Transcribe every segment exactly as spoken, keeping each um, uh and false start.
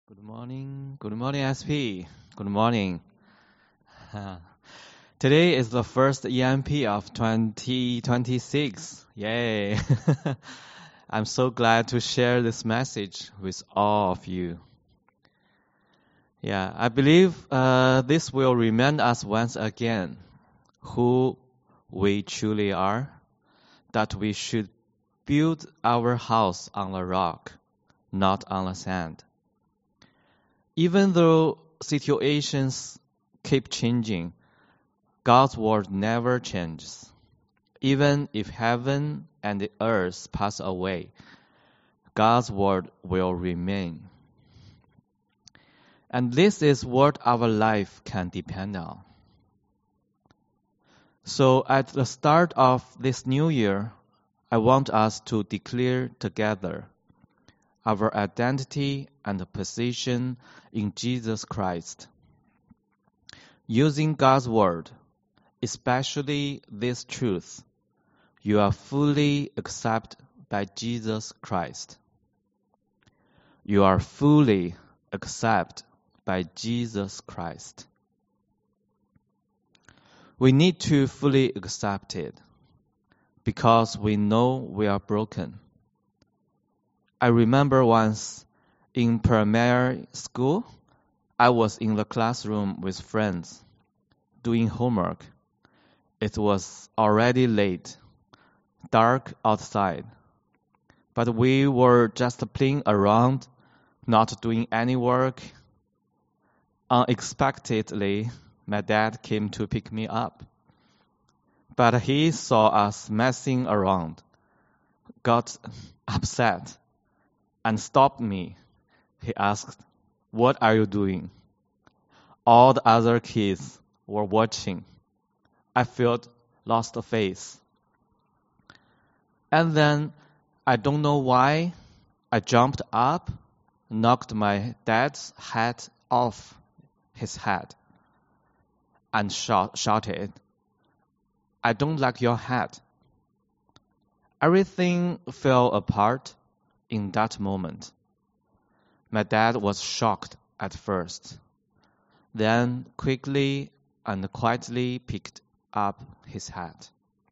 Good morning. Good morning, S P. Good morning. Today is the first E M P of twenty twenty-six. Yay. I'm so glad to share this message with all of you. Yeah, I believe uh, this will remind us once again who we truly are, that we should build our house on the rock, not on the sand. Even though situations keep changing, God's word never changes. Even if heaven and the earth pass away, God's word will remain. And this is what our life can depend on. So at the start of this new year, I want us to declare together our identity and position in Jesus Christ. Using God's word, especially this truth, you are fully accepted by Jesus Christ. You are fully accepted by Jesus Christ. We need to fully accept it because we know we are broken. I remember once in primary school, I was in the classroom with friends doing homework. It was already late, dark outside, but we were just playing around, not doing any work. Unexpectedly, my dad came to pick me up. But he saw us messing around, got upset, and stopped me. He asked, "What are you doing?" All the other kids were watching. I felt lost face. And then, I don't know why, I jumped up, knocked my dad's hat off his head, and shout, shouted, "I don't like your hat." Everything fell apart in that moment. My dad was shocked at first, then quickly and quietly picked up his hat.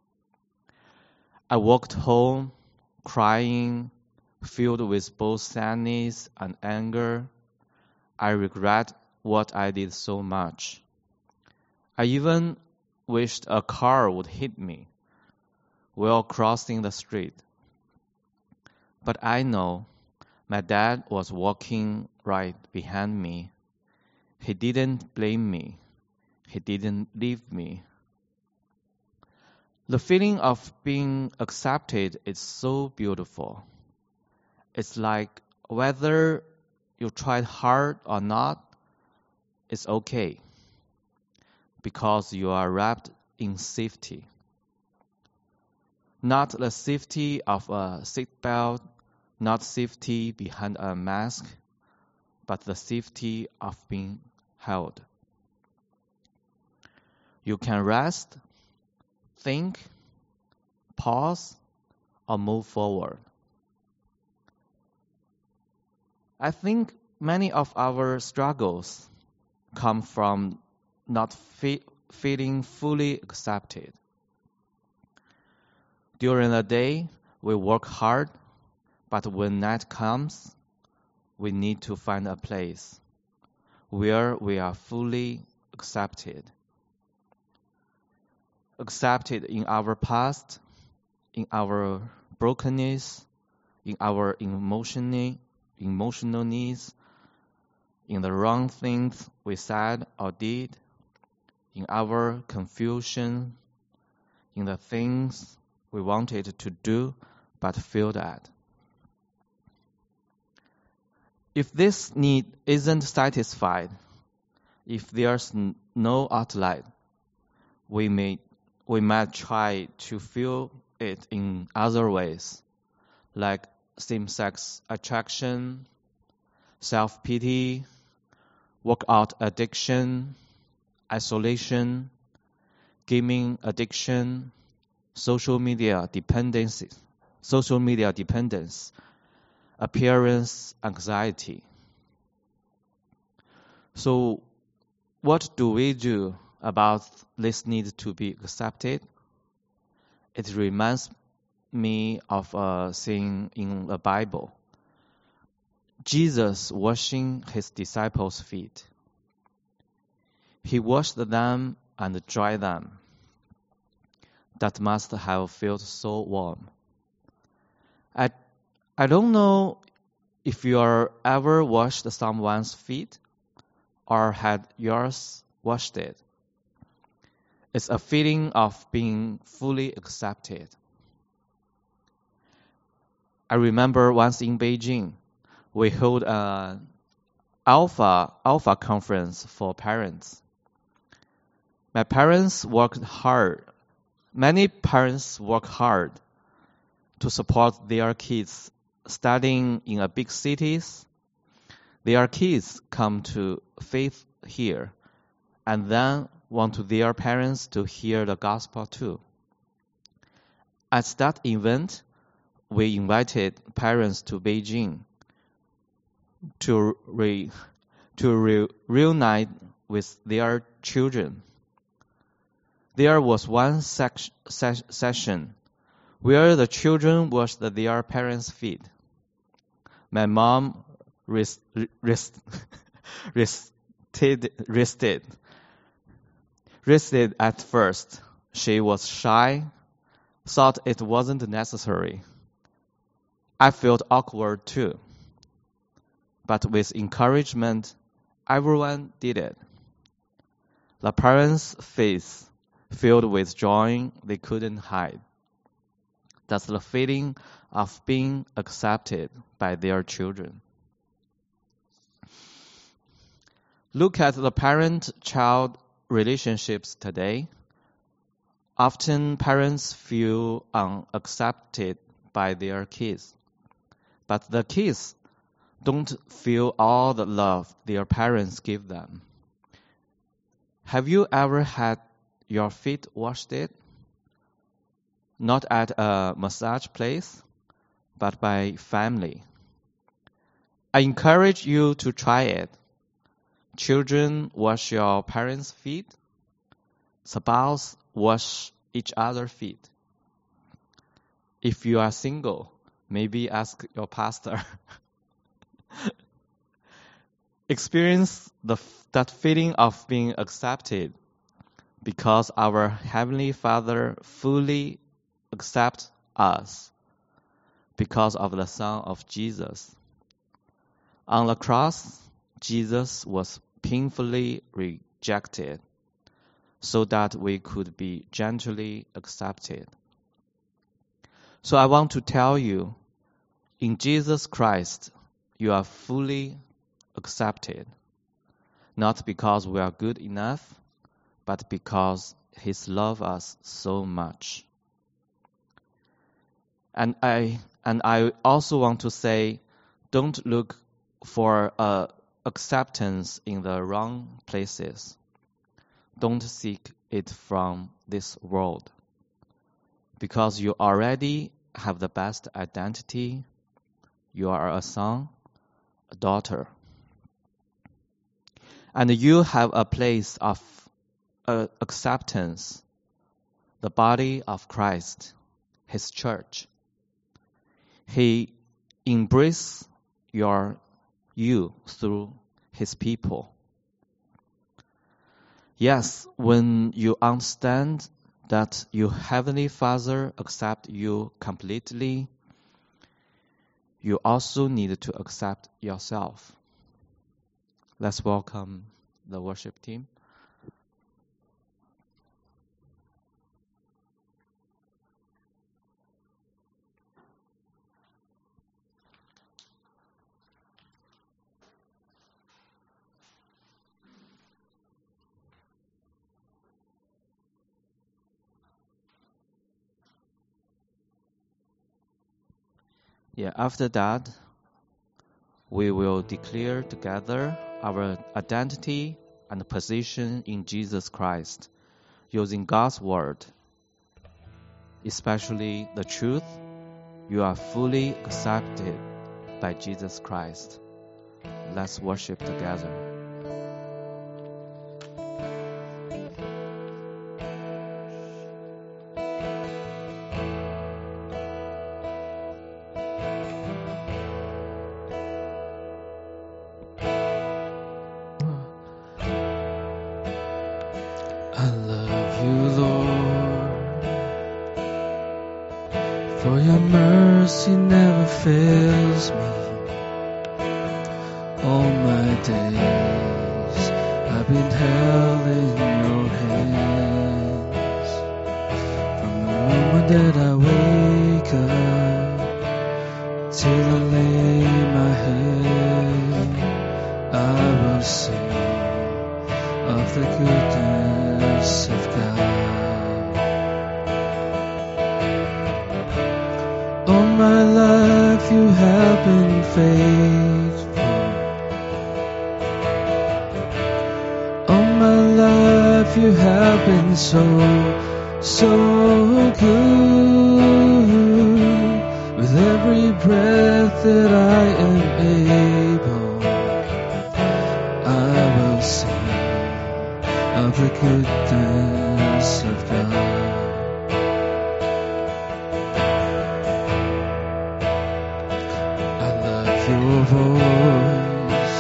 I walked home, crying, filled with both sadness and anger. I regret what I did so much. I even wished a car would hit me while crossing the street. But I know my dad was walking right behind me. He didn't blame me. He didn't leave me. The feeling of being accepted is so beautiful. It's like whether you tried hard or not, it's okay, because you are wrapped in safety. Not the safety of a seatbelt, not safety behind a mask, but the safety of being held. You can rest, think, pause, or move forward. I think many of our struggles come from not fe- feeling fully accepted. During the day, we work hard, but when night comes, we need to find a place where we are fully accepted. Accepted in our past, in our brokenness, in our emotional, emotional needs, in the wrong things we said or did, in our confusion, in the things we wanted to do but failed at. If this need isn't satisfied, if there's no outlet, we may we might try to fill it in other ways, like same-sex attraction, self-pity, workout addiction, isolation, gaming addiction, social media dependency, social media dependence, appearance anxiety. So, what do we do about this need to be accepted? It reminds me of a scene in the Bible. Jesus washing his disciples' feet. He washed them and dried them. That must have felt so warm. I, I don't know if you are ever washed someone's feet or had yours washed it. It's a feeling of being fully accepted. I remember once in Beijing, we held an alpha alpha conference for parents. My parents worked hard. Many parents work hard to support their kids studying in a big cities. Their kids come to faith here and then want their parents to hear the gospel too. At that event, we invited parents to Beijing to re, to re, reunite with their children. There was one sec, se, session where the children washed their parents' feet. My mom rest, rest, rested, rested, rested at first. She was shy, thought it wasn't necessary. I felt awkward too. But with encouragement, everyone did it. The parents' face filled with joy they couldn't hide. That's the feeling of being accepted by their children. Look at the parent-child relationships today. Often parents feel unaccepted by their kids, but the kids don't feel all the love their parents give them. Have you ever had your feet washed? It? Not at a massage place, but by family. I encourage you to try it. Children, wash your parents' feet. Spouse, wash each other's feet. If you are single, maybe ask your pastor. Experience the, that feeling of being accepted because our Heavenly Father fully accepts us because of the Son of Jesus. On the cross, Jesus was painfully rejected so that we could be gently accepted. So I want to tell you, in Jesus Christ, you are fully accepted, not because we are good enough, but because He loves us so much. And I and I also want to say, don't look for uh, acceptance in the wrong places. Don't seek it from this world, because you already have the best identity. You are a son, a daughter. And you have a place of uh, acceptance, the body of Christ, His church. He embraces your you through His people. Yes, when you understand that your Heavenly Father accepts you completely, you also need to accept yourself. Let's welcome the worship team. Yeah, after that, we will declare together our identity and position in Jesus Christ using God's word, especially the truth. You are fully accepted by Jesus Christ. Let's worship together. you, Lord, for your mercy never fails me. All my days I've been held in your hands. From the moment that I wake up till I lay my head, I will sing of the goodness of God. All my life you have been faithful. All my life you have been so, so good. With every breath that I am able, I will sing of the goodness of God. I love your voice.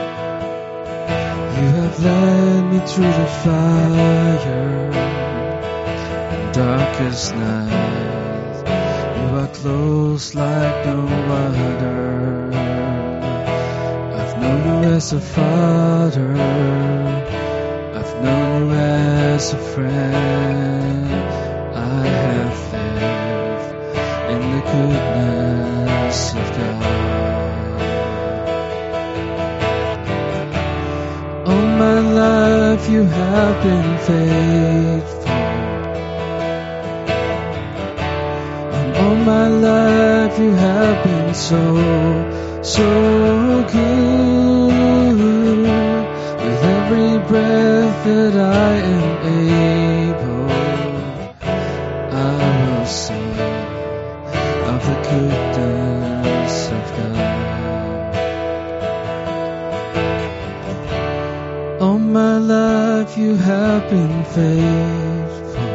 You have led me through the fire and darkest night. You are close like no other. I've known you as a father. I've known you as a friend. I have lived in the goodness of God. All my life you have been faithful. And all my life you have been so, so good. With every breath that I am able, I will sing of the goodness of God. All my life you have been faithful.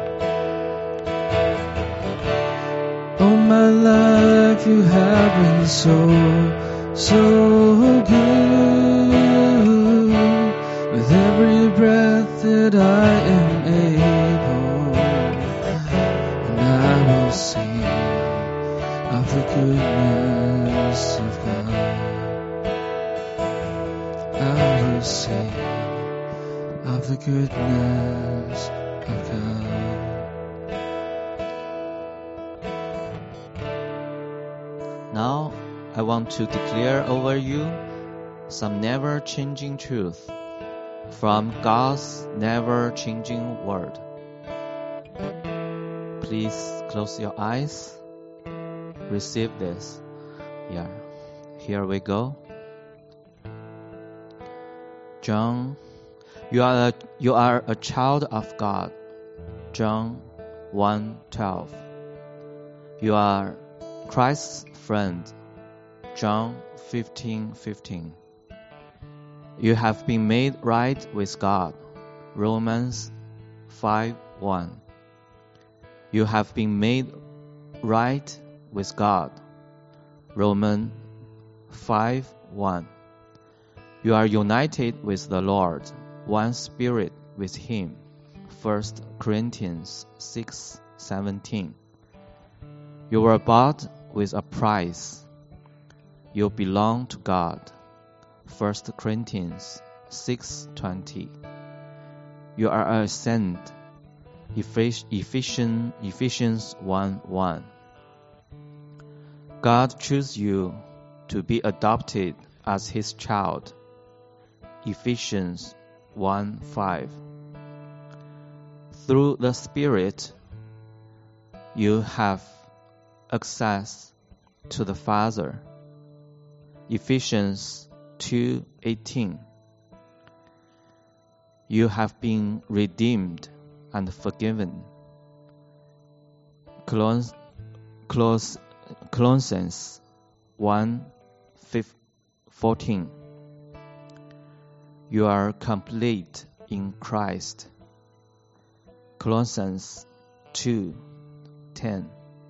All my life you have been so, so good. With every breath that I am able, and I will sing of the goodness of God. I will sing of the goodness of God. Now, I want to declare over you some never-changing truth from God's never-changing word. Please close your eyes. Receive this. Yeah. Here we go. John, you are a, you are a child of God. John one twelve. You are Christ's friend. John fifteen fifteen. You have been made right with God. Romans five one. You have been made right with God. Romans five one. You are united with the Lord, one spirit with Him. First Corinthians six seventeen. You were bought with a price. You belong to God. First Corinthians six twenty. You are a saint. Ephesians Ephesians one one. God chose you to be adopted as His child. Ephesians one five. Through the Spirit, you have access to the Father. Ephesians two eighteen. You have been redeemed and forgiven. Colossians one fourteen. You are complete in Christ. Colossians two ten.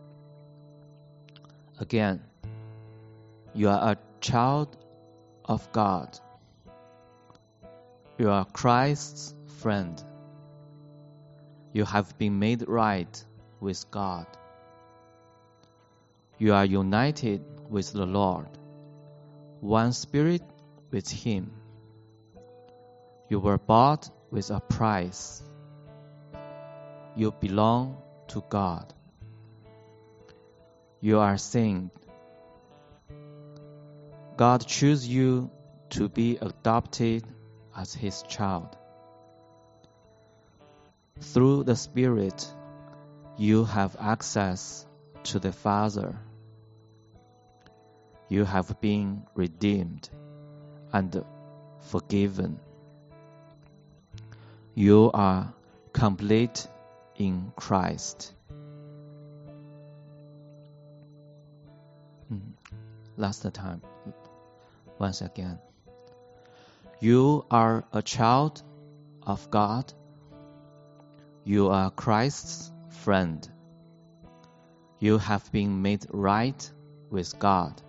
Again, you are a child of God. You are Christ's friend. You have been made right with God. You are united with the Lord, one spirit with Him. You were bought with a price. You belong to God. You are saved. God chose you to be adopted as His child. Through the Spirit, you have access to the Father. You have been redeemed and forgiven. You are complete in Christ. Last time, once again. You are a child of God. You are Christ's friend. You have been made right with God.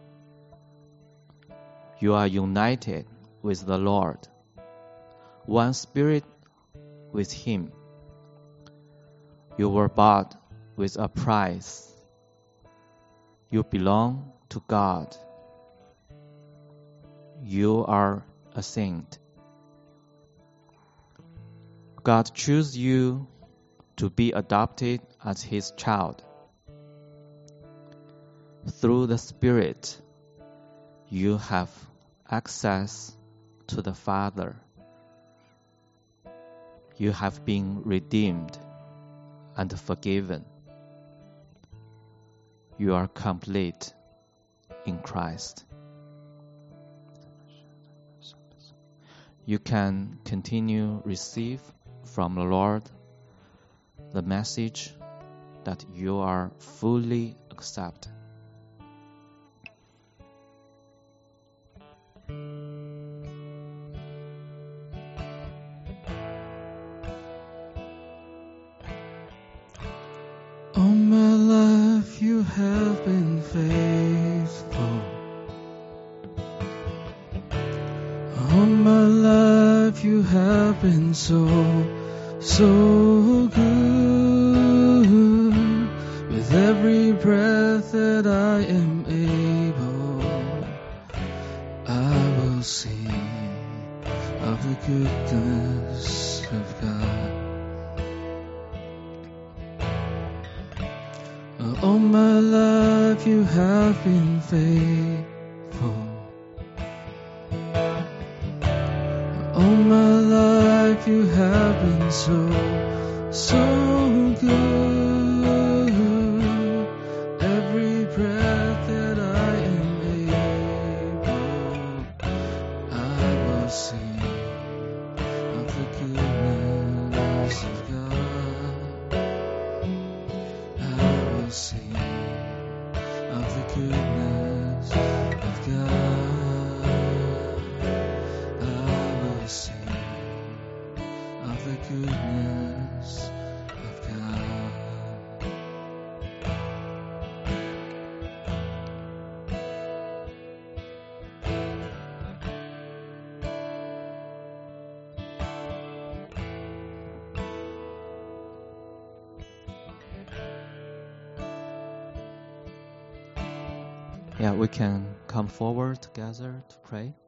You are united with the Lord, one spirit with Him. You were bought with a price. You belong to God. You are a saint. God chose you to be adopted as His child. Through the Spirit, you have access to the Father. You have been redeemed and forgiven. You are complete in Christ. You can continue receive from the Lord the message that you are fully accepted. All my life you have been faithful. All my life you have been so, so good. With every breath that I am able, I will sing of the goodness of God. All my life you have been faithful. All my life you have been so, so good. Every breath that I am able, I will sing of the goodness of God. I will sing of the goodness of God. I will sing of the goodness of God. Yeah, we can come forward together to pray.